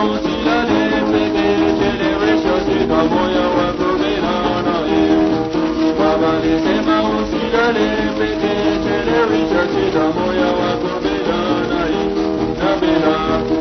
usilale peke, chelewesha shika moyo wako bila naye. Baba alisema usilale peke, chelewesha shika moyo wako bila naye. Na bila